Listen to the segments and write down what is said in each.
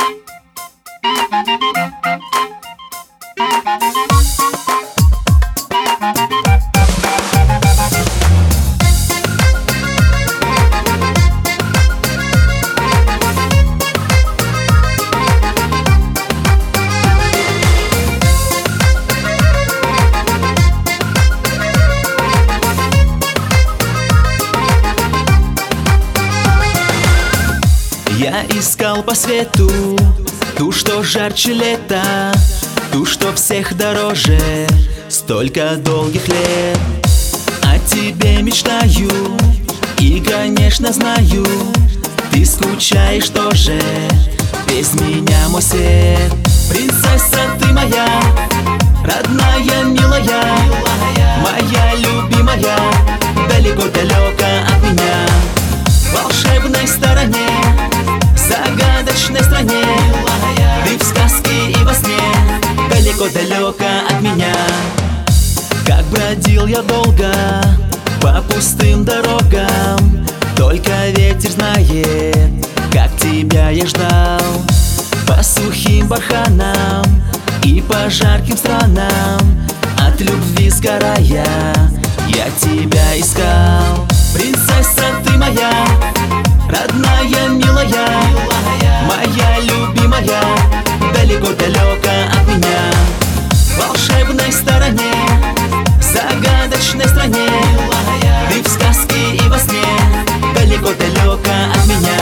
Я искал по свету ту, что жарче лета, ту, что всех дороже, столько долгих лет. О тебе мечтаю и, конечно, знаю, ты скучаешь тоже без меня, мой свет. Принцесса ты моя, родная, милая, моя любимая, далеко-далеко от меня. В волшебной стороне, загадочной стране, ты в сказке и во сне, далеко-далеко от меня. Как бродил я долго по пустым дорогам, только ветер знает, как тебя я ждал. По сухим барханам и по жарким странам, от любви сгорая, я тебя искал. Принцесса ты моя, родная, милая, моя любимая, далеко-далеко от меня. В волшебной стороне, загадочной стране, ты в сказке и во сне, далеко-далеко от меня.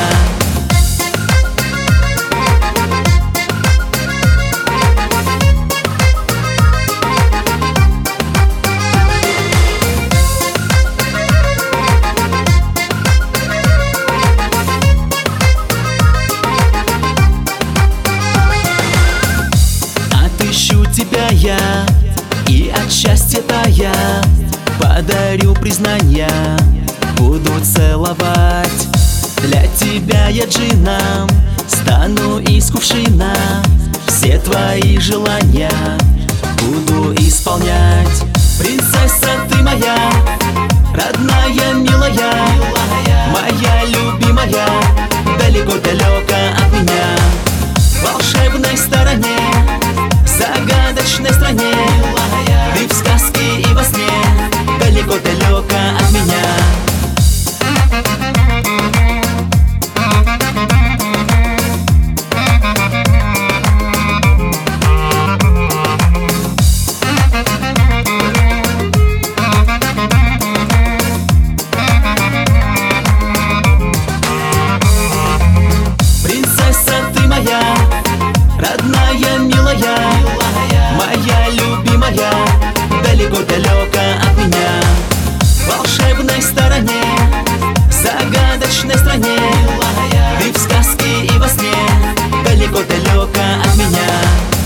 Отыщу тебя я и от счастья тая, подарю признания, буду целовать. Для тебя я джином стану из кувшина, все твои желания буду исполнять. Принцесса ты моя, родная, милая, моя любимая, далеко-далеко от меня. В волшебной стороне, загадочной стране, ты в сказке и во сне, далеко-далеко от меня. Принцесса ты моя, родная, милая, моя любимая, далеко-далеко от меня. В волшебной стороне, загадочной стране, ты в сказке и во сне, далеко-далеко от меня.